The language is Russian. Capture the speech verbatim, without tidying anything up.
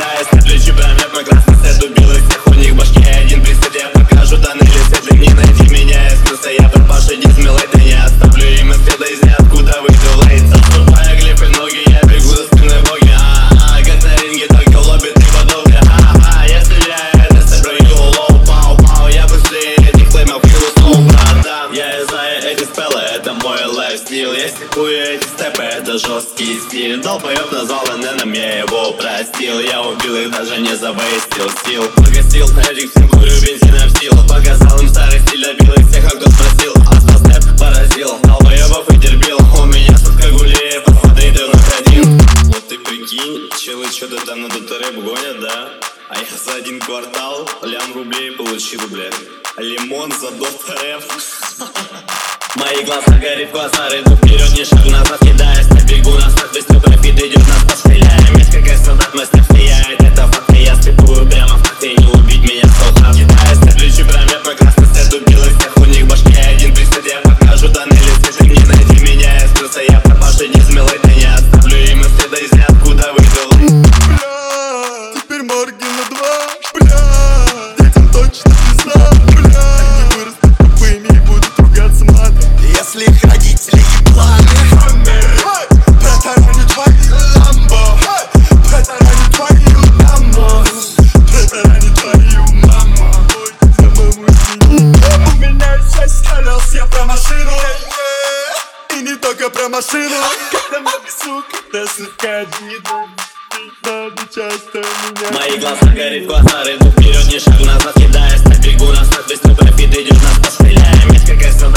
кидаясь на плечи, промет мой красный свет. Убил их всех, у них в башке один присед. Я покажу данный лист, если не найти меня из плюса. Я пропавший дизмилый, ты не оставлю им и следа из ниоткуда выйду лейт. Отступая глифы ноги, я бегу за спиной боги. А-а-а, как на ринге, только в лобби ты подолго. А-а-а, если я это сопрою, лоу, пау-пау, я быстрее этих флеймов хилу, братан. Я из эти спеллы, это мой лайфстил. Я стикую эти степы, это жесткий стиль. Долбоёб назвал эненом, я его простил. Я убил их, даже не завейстил стил. Погасил этих всем, курю бензина в силу. Показал им старый стиль, добил их всех, а кто спросил. Астал степ поразил, долбоёбов и терпил. У меня сотка гулеев, посмотри, ты вновь один. Вот ты прикинь, челы что-то там на дотореп гонят, да? А я за один квартал лям рублей получил, блядь. Лимон за дотореп. Мои глаза горит в глаза, иду вперед, не шаг назад, кидаясь на бегу, нас так быстро профит идет, нас постреляем. Есть какая солдат, мой степ влияет, это факт, и я степую прямо в факт, и не убить меня солдат. Кидаясь на плечи, промет мой красный свет. Убил их всех, у них в башке один присед. Я покажу данный лист, если не найти меня из плюса. Я пропавший дизмилый, ты не оставлю им и следа из ниоткуда выйду. Бля, теперь морги на два. Бля, детям точно пизда. Бля, они вырастут тупыми и будут ругаться матом. Если их родители ебланы, протараню твою ламбо, протараню твою маму, протараню твою маму. За маму извини. У меня шесть колес, я про машину. И не только про машину. Когда много сук, когда сырка видно, надо часто меня. Мои глаза горит в глаза, иду вперед, не шаг назад, кидаясь на бегу, нас так быстро профит идет, нас постреляем. Есть какая